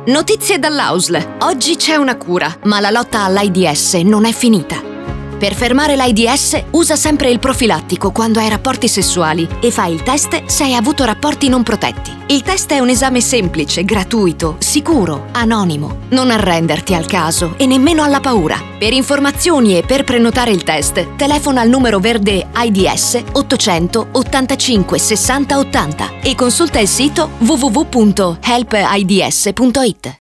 Notizie dall'ASL. Oggi c'è una cura, ma la lotta all'AIDS non è finita. Per fermare l'AIDS, usa sempre il profilattico quando hai rapporti sessuali e fai il test se hai avuto rapporti non protetti. Il test è un esame semplice, gratuito, sicuro, anonimo. Non arrenderti al caso e nemmeno alla paura. Per informazioni e per prenotare il test, telefona al numero verde AIDS 800 85 60 80 e consulta il sito www.helpids.it.